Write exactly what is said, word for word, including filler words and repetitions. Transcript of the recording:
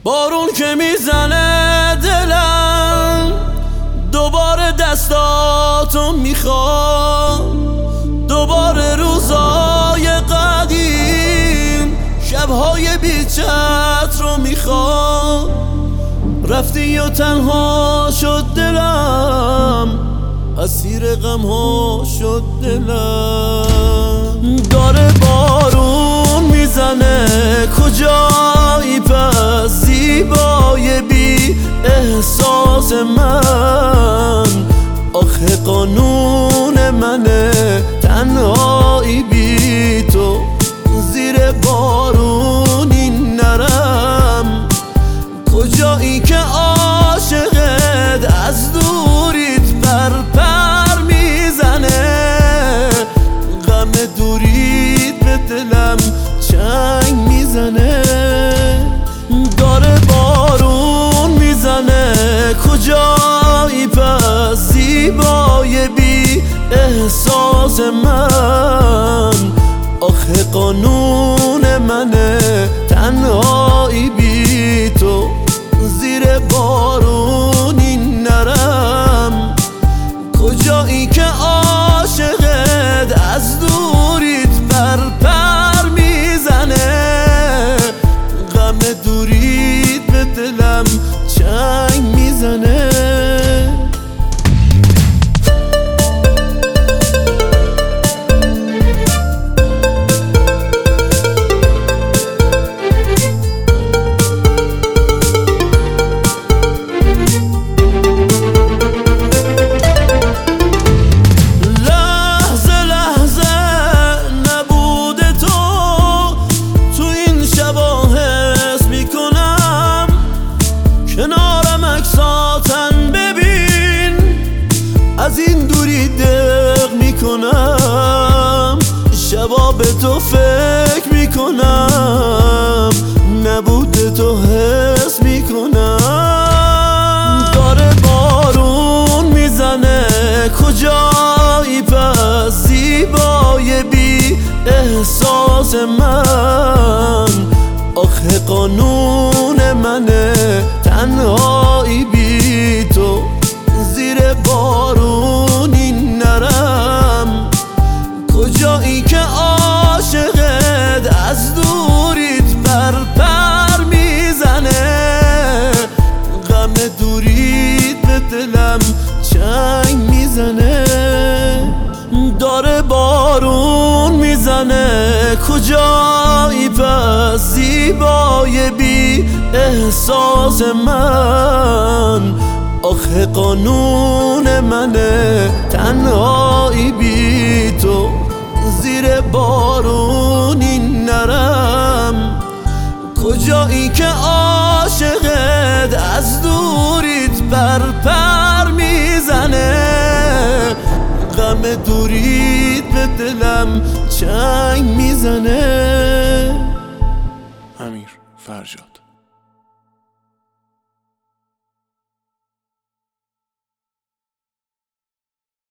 بارون که میزنه دلم دوباره دستاتو میخوام، دوباره روزای قدیم شبهای بیچت رو میخوام. رفتی و تنها شد دلم، اسیر غم ها شد دلم. داره بارون میزنه کجایی پس زیبای بی احساس من؟ آخه قانون منه تنهایی بی تو، زیر بارونی نرم. کجایی که عاشقت از دوریت پر پر میزنه؟ غم دوریت به دلم چنگ میزنه. داره بارون میزنه کجایی پس زیبای بی احساس من؟ آخه قانون منه تنهایی بی تو، زیر بارونی نرم. کجایی که عاشقت از دوریت پر پر میزنه؟ غم دوریت به دلم چنگ میزنه. کنارم عکساتن ببین، از این دوری دق میکنم. شبا به تو فکر میکنم، نبود تو حس میکنم. داره بارون میزنه کجایی پس زیبای بی احساس من؟ آخه قانون منه تنهایی بی تو، زیر بارونی نرم. کجایی که عاشقت از دوریت پر پر میزنه؟ غم دوریت به دلم چنگ میزنه. داره بارون میزنه کجایی پس زیبای بی احساس من؟ آخه قانون منه تنهایی بی تو، زیر بارونی نرم. کجایی که عاشقت از دوریت پر پر میزنه؟ غم دوریت به دلم چنگ میزنه.